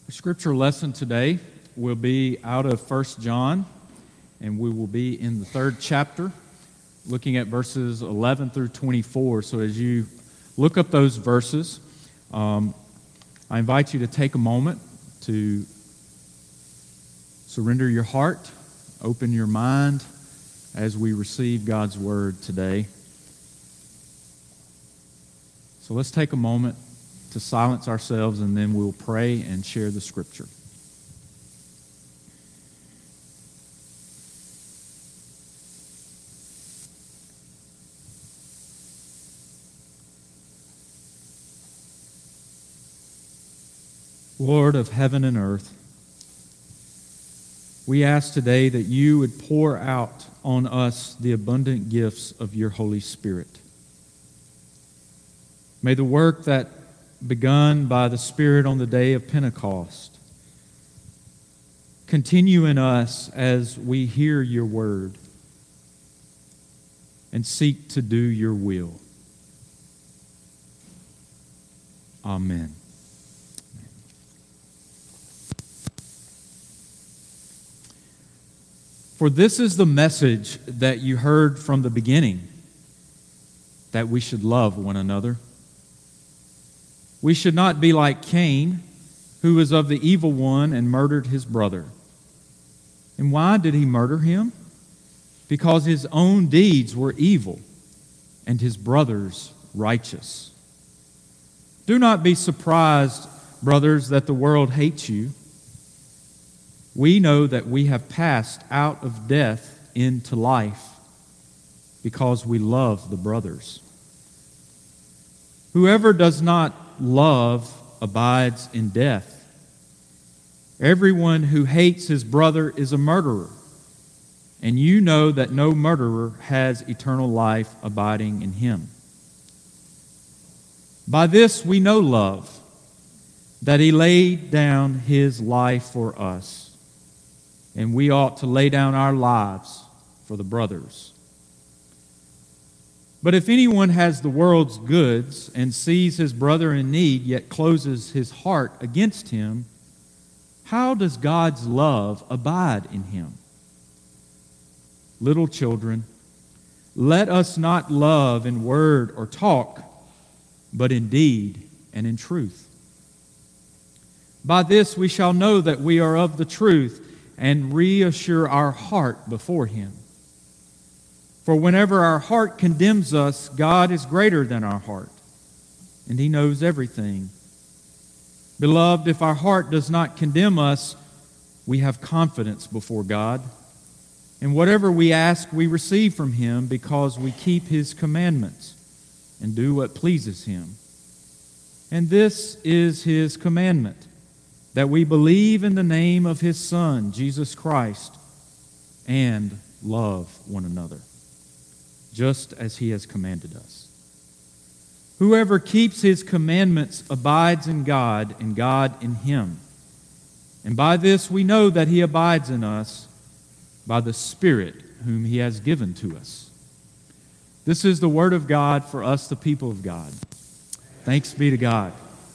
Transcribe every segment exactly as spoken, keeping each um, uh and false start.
Our scripture lesson today will be out of First John, and we will be in the third chapter, looking at verses eleven through twenty-four. So as you look up those verses, um, I invite you to take a moment to surrender your heart, open your mind as we receive God's word today. So let's take a moment to silence ourselves, and then we'll pray and share the scripture. Lord of heaven and earth, we ask today that you would pour out on us the abundant gifts of your Holy Spirit. May the work that begun by the Spirit on the day of Pentecost continue in us as we hear your word and seek to do your will. Amen. For this is the message that you heard from the beginning, that we should love one another. We should not be like Cain, who was of the evil one and murdered his brother. And why did he murder him? Because his own deeds were evil and his brother's righteous. Do not be surprised, brothers, that the world hates you. We know that we have passed out of death into life because we love the brothers. Whoever does not love abides in death. Everyone who hates his brother is a murderer, and you know that no murderer has eternal life abiding in him. By this we know love, that he laid down his life for us, and we ought to lay down our lives for the brothers. But if anyone has the world's goods and sees his brother in need, yet closes his heart against him, how does God's love abide in him? Little children, let us not love in word or talk, but in deed and in truth. By this we shall know that we are of the truth and reassure our heart before him. For whenever our heart condemns us, God is greater than our heart, and he knows everything. Beloved, if our heart does not condemn us, we have confidence before God. And whatever we ask, we receive from him because we keep his commandments and do what pleases him. And this is his commandment, that we believe in the name of his Son, Jesus Christ, and love one another, just as he has commanded us. Whoever keeps his commandments abides in God, and God in him. And by this we know that he abides in us, by the Spirit whom he has given to us. This is the word of God for us, the people of God. Thanks be to God.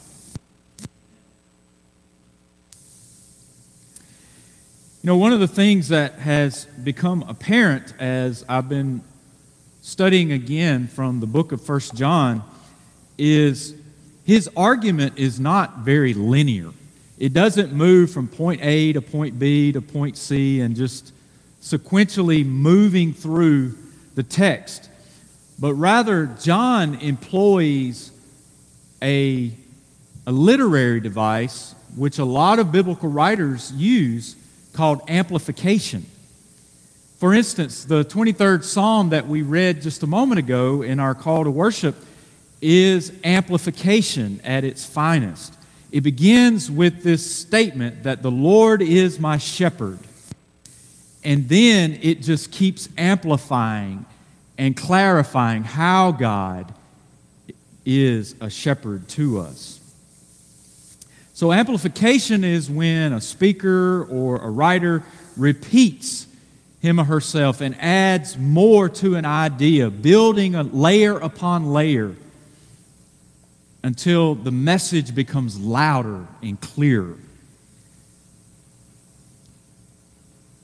You know, one of the things that has become apparent as I've been studying again from the book of First John is his argument is not very linear. It doesn't move from point A to point B to point C and just sequentially moving through the text. But rather, John employs a, a literary device which a lot of biblical writers use called amplification. For instance, the twenty-third Psalm that we read just a moment ago in our call to worship is amplification at its finest. It begins with this statement that the Lord is my shepherd. And then it just keeps amplifying and clarifying how God is a shepherd to us. So amplification is when a speaker or a writer repeats him or herself and adds more to an idea, building a layer upon layer until the message becomes louder and clearer.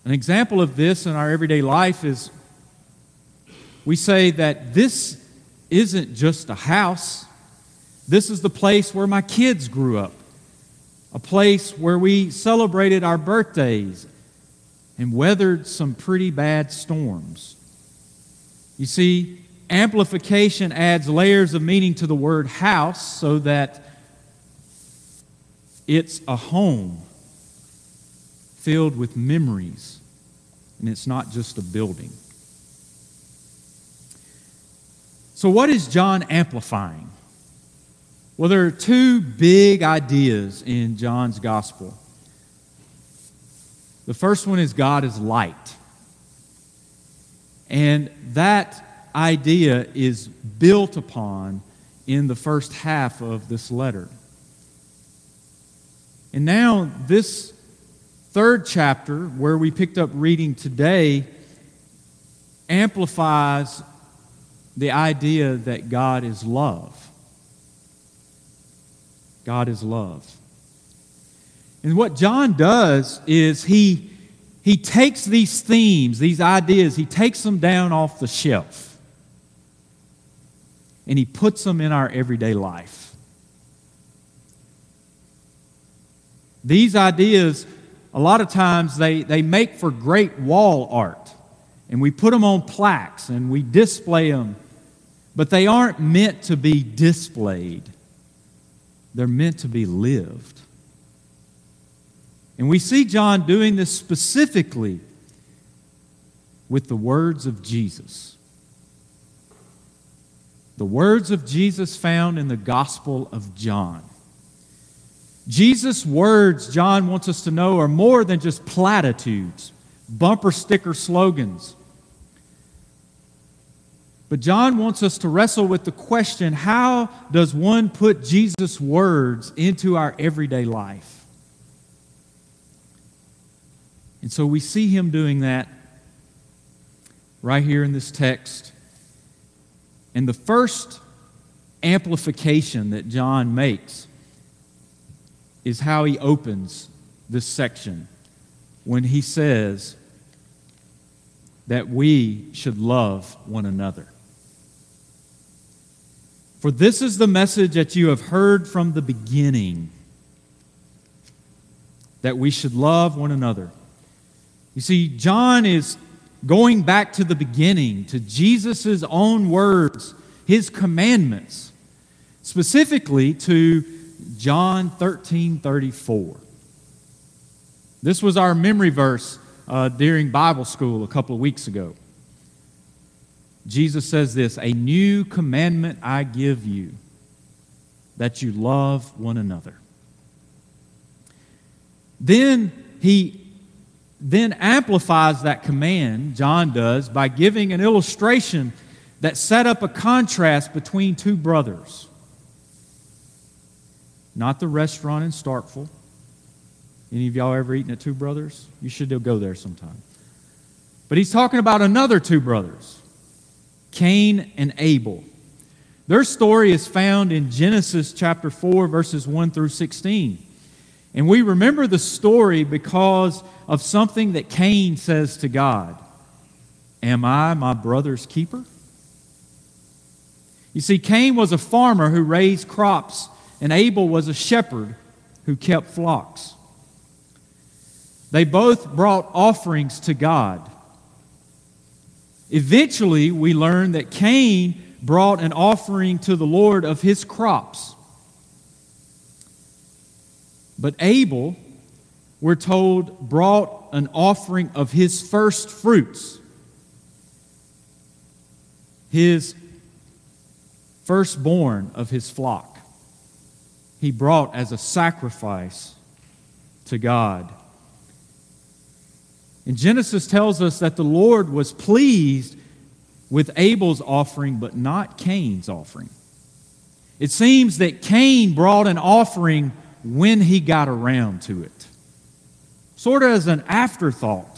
An example of this in our everyday life is we say that this isn't just a house. This is the place where my kids grew up, a place where we celebrated our birthdays and weathered some pretty bad storms. You see, amplification adds layers of meaning to the word house so that it's a home filled with memories, and it's not just a building. So what is John amplifying? Well, there are two big ideas in John's gospel. The first one is God is light. And that idea is built upon in the first half of this letter. And now this third chapter, where we picked up reading today, amplifies the idea that God is love. God is love. And what John does is he, he takes these themes, these ideas, he takes them down off the shelf, and he puts them in our everyday life. These ideas, a lot of times, they, they make for great wall art, and we put them on plaques, and we display them, but they aren't meant to be displayed. They're meant to be lived. And we see John doing this specifically with the words of Jesus. The words of Jesus found in the Gospel of John. Jesus' words, John wants us to know, are more than just platitudes, bumper sticker slogans. But John wants us to wrestle with the question, how does one put Jesus' words into our everyday life? And so we see him doing that right here in this text. And the first amplification that John makes is how he opens this section when he says that we should love one another. For this is the message that you have heard from the beginning, that we should love one another. You see, John is going back to the beginning, to Jesus' own words, his commandments, specifically to John thirteen thirty-four. This was our memory verse uh, during Bible school a couple of weeks ago. Jesus says this, "A new commandment I give you, that you love one another." Then he then amplifies that command, John does, by giving an illustration that set up a contrast between two brothers. Not the restaurant in Starkville. Any of y'all ever eaten at Two Brothers? You should go there sometime. But he's talking about another two brothers, Cain and Abel. Their story is found in Genesis chapter four, verses one through sixteen. And we remember the story because of something that Cain says to God. "Am I my brother's keeper?" You see, Cain was a farmer who raised crops, and Abel was a shepherd who kept flocks. They both brought offerings to God. Eventually, we learn that Cain brought an offering to the Lord of his crops. But Abel, we're told, brought an offering of his first fruits, his firstborn of his flock. He brought as a sacrifice to God. And Genesis tells us that the Lord was pleased with Abel's offering, but not Cain's offering. It seems that Cain brought an offering when he got around to it, sort of as an afterthought.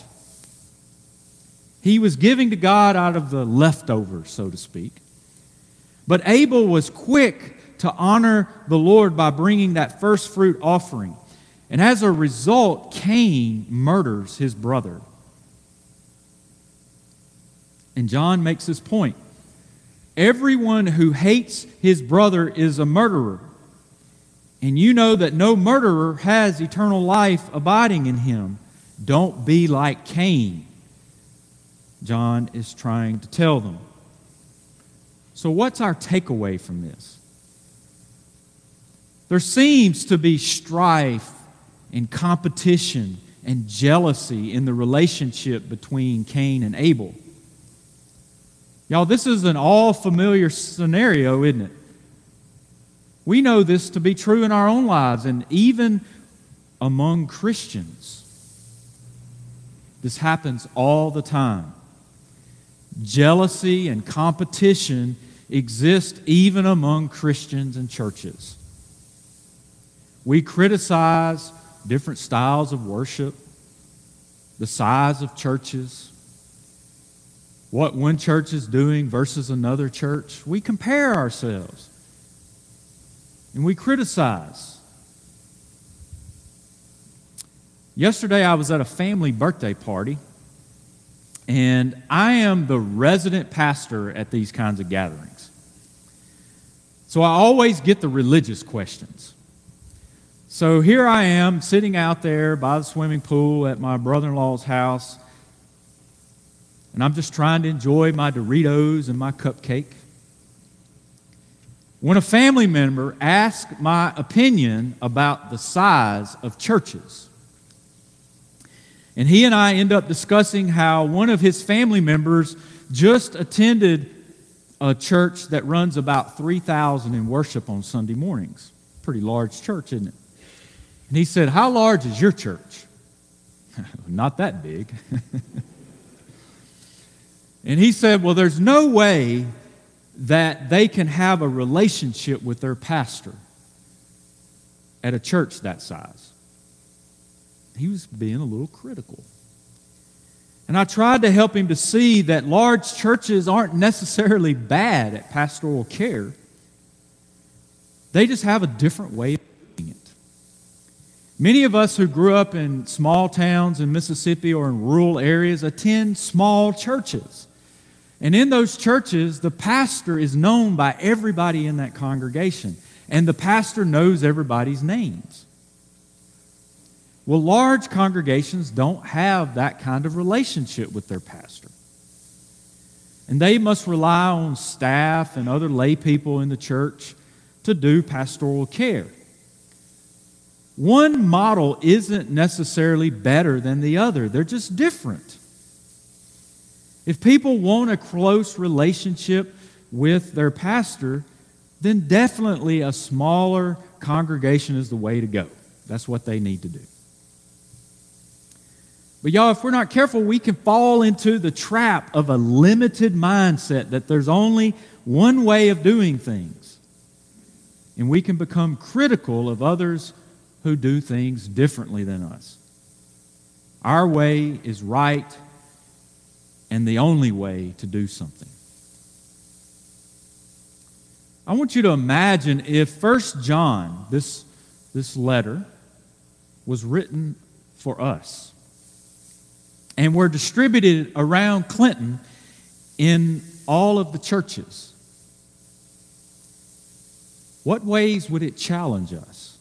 He was giving to God out of the leftovers, so to speak. But Abel was quick to honor the Lord by bringing that first fruit offering. And as a result, Cain murders his brother. And John makes this point. Everyone who hates his brother is a murderer. And you know that no murderer has eternal life abiding in him. Don't be like Cain. John is trying to tell them. So what's our takeaway from this? There seems to be strife and competition and jealousy in the relationship between Cain and Abel. Y'all, this is an all-familiar scenario, isn't it? We know this to be true in our own lives and even among Christians. This happens all the time. Jealousy and competition exist even among Christians and churches. We criticize different styles of worship, the size of churches, what one church is doing versus another church. We compare ourselves and we criticize. Yesterday I was at a family birthday party, and I am the resident pastor at these kinds of gatherings. So I always get the religious questions. So here I am sitting out there by the swimming pool at my brother-in-law's house, and I'm just trying to enjoy my Doritos and my cupcake, when a family member asked my opinion about the size of churches. And he and I end up discussing how one of his family members just attended a church that runs about three thousand in worship on Sunday mornings. Pretty large church, isn't it? And he said, "How large is your church?" "Not that big." And he said, "Well, there's no way that they can have a relationship with their pastor at a church that size." He was being a little critical. And I tried to help him to see that large churches aren't necessarily bad at pastoral care. They just have a different way of doing it. Many of us who grew up in small towns in Mississippi or in rural areas attend small churches. And in those churches, the pastor is known by everybody in that congregation. And the pastor knows everybody's names. Well, large congregations don't have that kind of relationship with their pastor. And they must rely on staff and other lay people in the church to do pastoral care. One model isn't necessarily better than the other. They're just different. If people want a close relationship with their pastor, then definitely a smaller congregation is the way to go. That's what they need to do. But y'all, if we're not careful, we can fall into the trap of a limited mindset that there's only one way of doing things. And we can become critical of others who do things differently than us. Our way is right and the only way to do something. I want you to imagine if First John, this, this letter, was written for us. And were distributed around Clinton in all of the churches. What ways would it challenge us?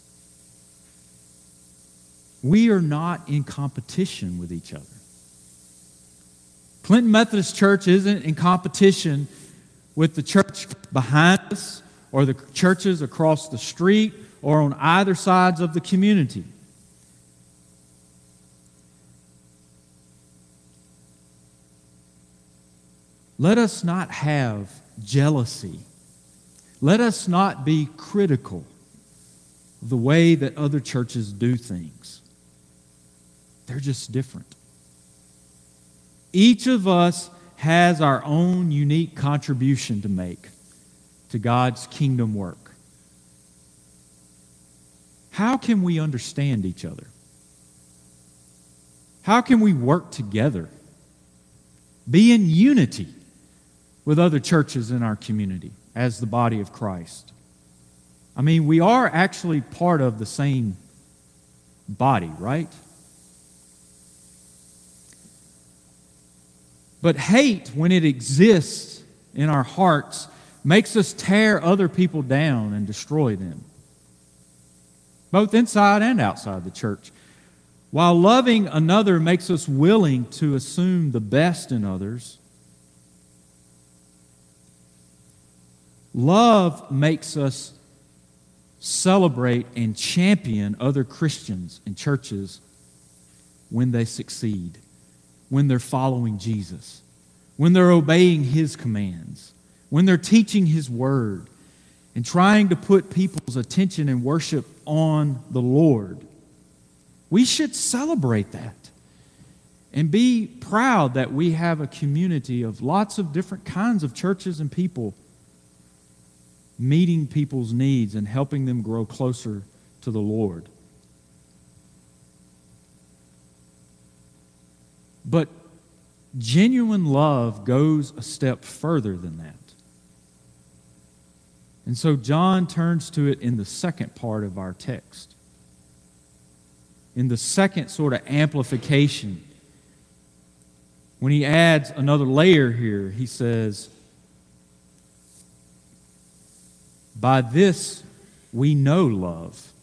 We are not in competition with each other. Clinton Methodist Church isn't in competition with the church behind us or the churches across the street or on either sides of the community. Let us not have jealousy. Let us not be critical of the way that other churches do things. They're just different. Each of us has our own unique contribution to make to God's kingdom work. How can we understand each other? How can we work together? Be in unity with other churches in our community as the body of Christ. I mean, we are actually part of the same body, right? But hate, when it exists in our hearts, makes us tear other people down and destroy them, both inside and outside the church. While loving another makes us willing to assume the best in others, love makes us celebrate and champion other Christians and churches when they succeed, when they're following Jesus, when they're obeying His commands, when they're teaching His Word and trying to put people's attention and worship on the Lord. We should celebrate that and be proud that we have a community of lots of different kinds of churches and people meeting people's needs and helping them grow closer to the Lord. But genuine love goes a step further than that. And so John turns to it in the second part of our text. In the second sort of amplification, when he adds another layer here, he says, "By this we know love,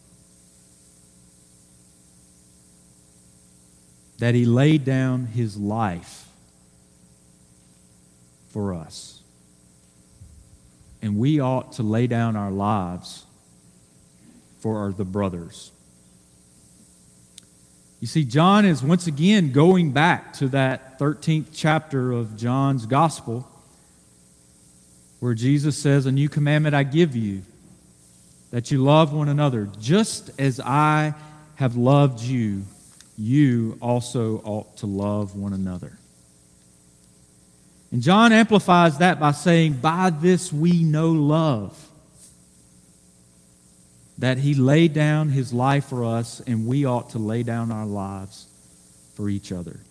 that He laid down His life for us." And we ought to lay down our lives for the brothers. You see, John is once again going back to that thirteenth chapter of John's Gospel, where Jesus says, "A new commandment I give you, that you love one another. Just as I have loved you, you also ought to love one another." And John amplifies that by saying, "By this we know love, that He laid down His life for us, and we ought to lay down our lives for each other."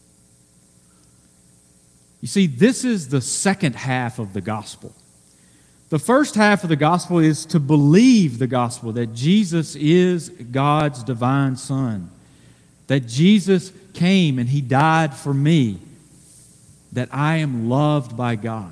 You see, this is the second half of the gospel. The first half of the gospel is to believe the gospel, that Jesus is God's divine Son, that Jesus came and He died for me, that I am loved by God.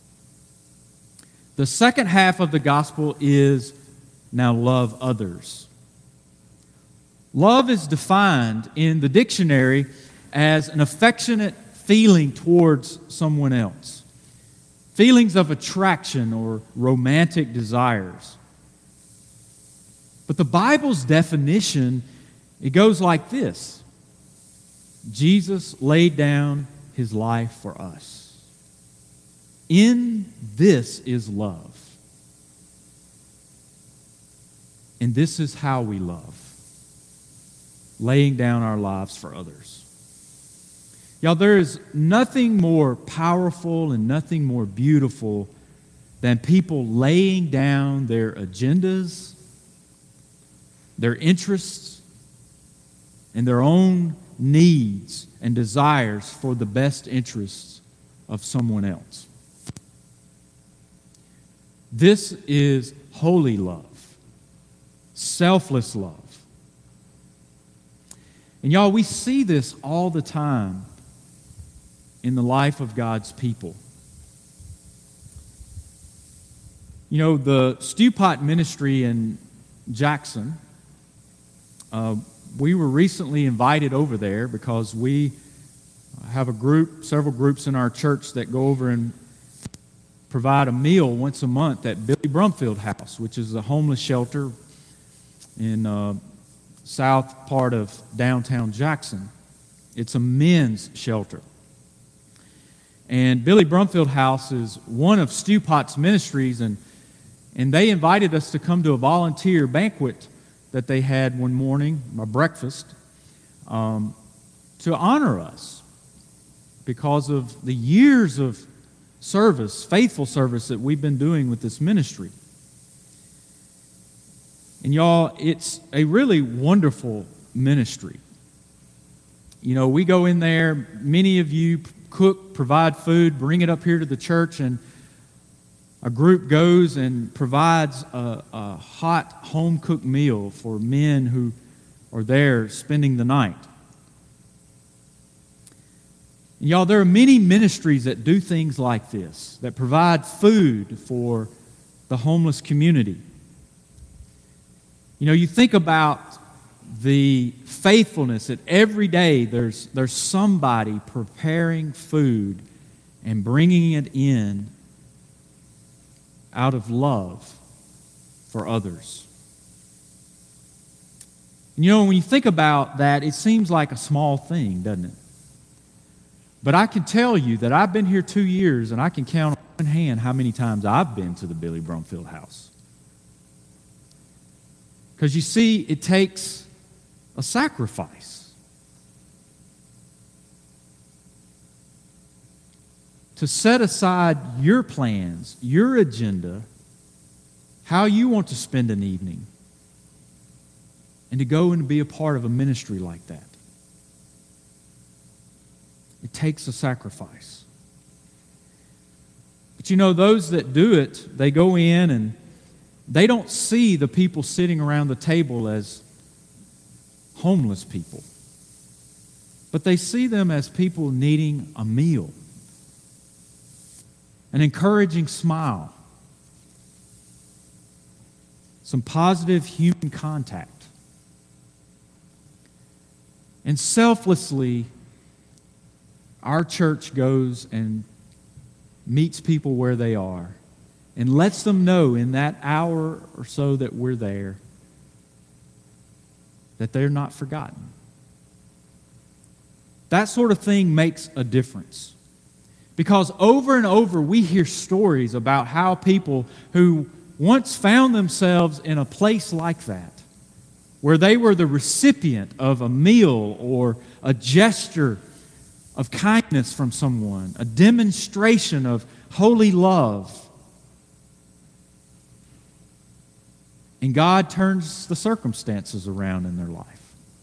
The second half of the gospel is now love others. Love is defined in the dictionary as an affectionate feeling towards someone else, feelings of attraction or romantic desires. But the Bible's definition, it goes like this: Jesus laid down His life for us. In this is love. And this is how we love, laying down our lives for others. Y'all, there is nothing more powerful and nothing more beautiful than people laying down their agendas, their interests, and their own needs and desires for the best interests of someone else. This is holy love. Selfless love. And y'all, we see this all the time in the life of God's people. You know, the Stew Pot Ministry in Jackson, uh, we were recently invited over there because we have a group, several groups in our church that go over and provide a meal once a month at Billy Brumfield House, which is a homeless shelter in uh, south part of downtown Jackson. It's a men's shelter. And Billy Brumfield House is one of Stew Pot's ministries, and, and they invited us to come to a volunteer banquet that they had one morning, a breakfast, um, to honor us because of the years of service, faithful service that we've been doing with this ministry. And y'all, it's a really wonderful ministry. You know, we go in there, many of you cook, provide food, bring it up here to the church, and a group goes and provides a, a hot home-cooked meal for men who are there spending the night. And y'all, there are many ministries that do things like this, that provide food for the homeless community. You know, you think about the faithfulness that every day there's, there's somebody preparing food and bringing it in out of love for others. And you know, when you think about that, it seems like a small thing, doesn't it? But I can tell you that I've been here two years and I can count on one hand how many times I've been to the Billy Brumfield house. Because you see, it takes a sacrifice to set aside your plans, your agenda, how you want to spend an evening, and to go and be a part of a ministry like that. It takes a sacrifice. But you know, those that do it, they go in and they don't see the people sitting around the table as homeless people, but they see them as people needing a meal, an encouraging smile, some positive human contact. And selflessly, our church goes and meets people where they are and lets them know in that hour or so that we're there that they're not forgotten. That sort of thing makes a difference. Because over and over we hear stories about how people who once found themselves in a place like that, where they were the recipient of a meal or a gesture of kindness from someone, a demonstration of holy love, and God turns the circumstances around in their life.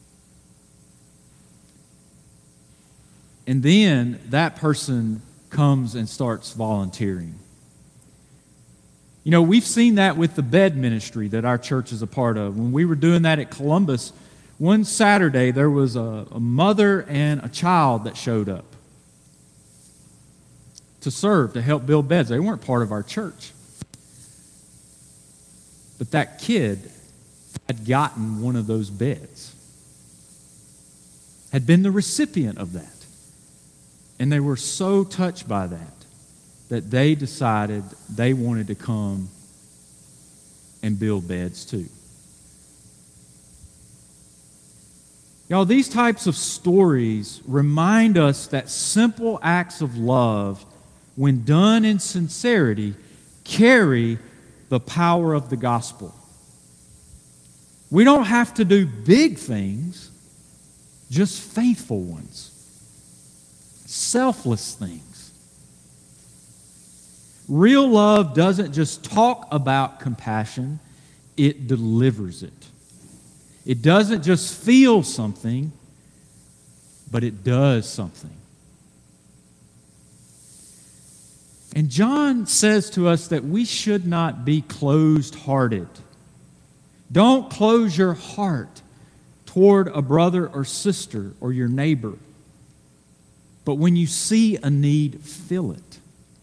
And then that person comes and starts volunteering. You know, we've seen that with the bed ministry that our church is a part of. When we were doing that at Columbus, one Saturday there was a, a mother and a child that showed up to serve, to help build beds. They weren't part of our church. But that kid had gotten one of those beds, had been the recipient of that. And they were so touched by that that they decided they wanted to come and build beds too. Y'all, these types of stories remind us that simple acts of love, when done in sincerity, carry the power of the gospel. We don't have to do big things, just faithful ones, selfless things. Real love doesn't just talk about compassion, it delivers it. It doesn't just feel something, but it does something. And John says to us that we should not be closed-hearted. Don't close your heart toward a brother or sister or your neighbor. But when you see a need, fill it.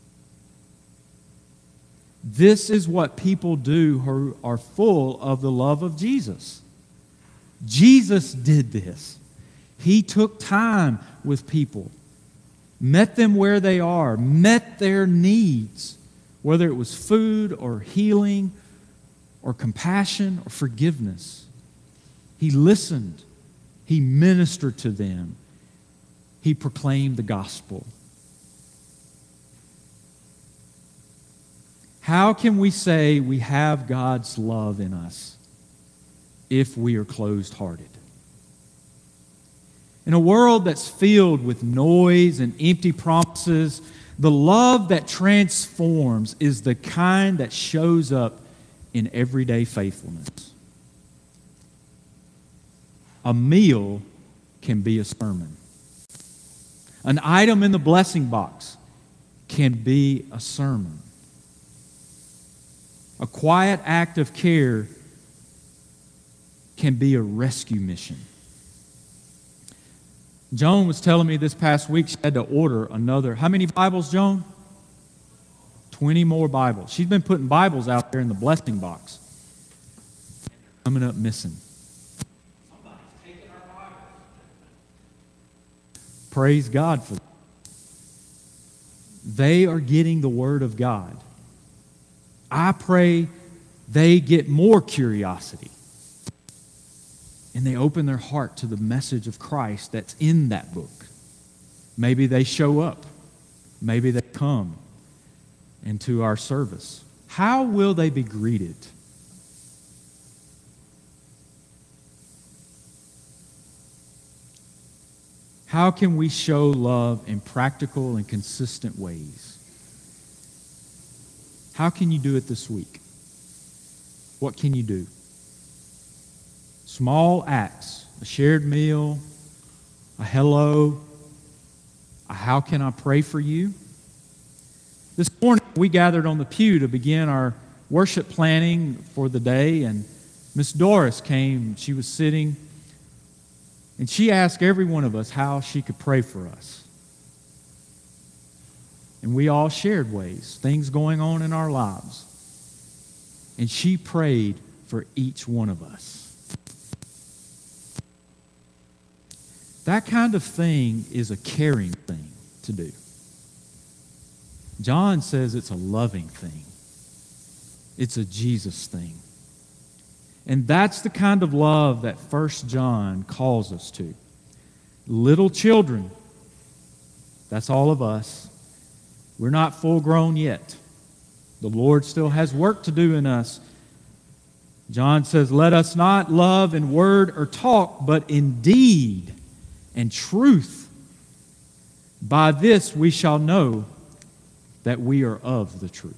This is what people do who are full of the love of Jesus. Jesus did this. He took time with people, met them where they are, met their needs, whether it was food or healing or compassion or forgiveness. He listened. He ministered to them. He proclaimed the gospel. How can we say we have God's love in us if we are closed-hearted? In a world that's filled with noise and empty promises, the love that transforms is the kind that shows up in everyday faithfulness. A meal can be a sermon. An item in the blessing box can be a sermon. A quiet act of care can be a rescue mission. Joan was telling me this past week she had to order another. How many Bibles, Joan? twenty more Bibles. She's been putting Bibles out there in the blessing box. Coming up missing. Praise God for that. They are getting the Word of God. I pray they get more curiosity and they open their heart to the message of Christ that's in that book. Maybe they show up. Maybe they come into our service. How will they be greeted? How can we show love in practical and consistent ways? How can you do it this week? What can you do? Small acts, a shared meal, a hello, a how can I pray for you? This morning we gathered on the pew to begin our worship planning for the day, and Miss Doris came. She was sitting, and she asked every one of us how she could pray for us. And we all shared ways, things going on in our lives. And she prayed for each one of us. That kind of thing is a caring thing to do. John says it's a loving thing. It's a Jesus thing. And that's the kind of love that First John calls us to. Little children, that's all of us. We're not full grown yet. The Lord still has work to do in us. John says, let us not love in word or talk, but in deed and truth. By this we shall know that we are of the truth.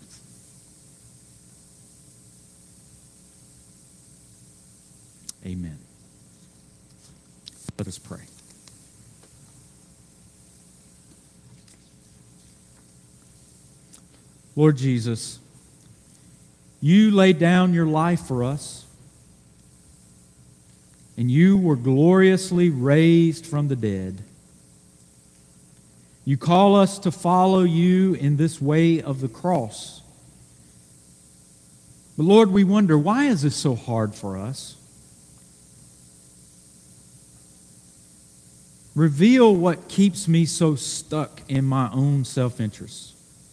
Amen. Let us pray. Lord Jesus, you laid down your life for us, and you were gloriously raised from the dead. You call us to follow you in this way of the cross. But Lord, we wonder, why is this so hard for us? Reveal what keeps me so stuck in my own self-interest.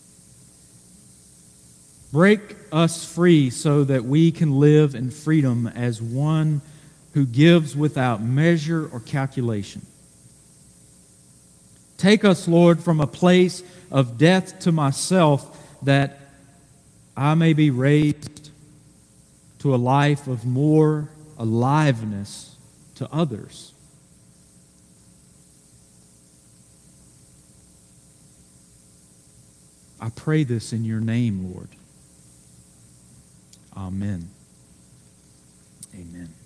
Break us free so that we can live in freedom as one who gives without measure or calculation. Take us, Lord, from a place of death to myself, that I may be raised to a life of more aliveness to others. I pray this in your name, Lord. Amen. Amen.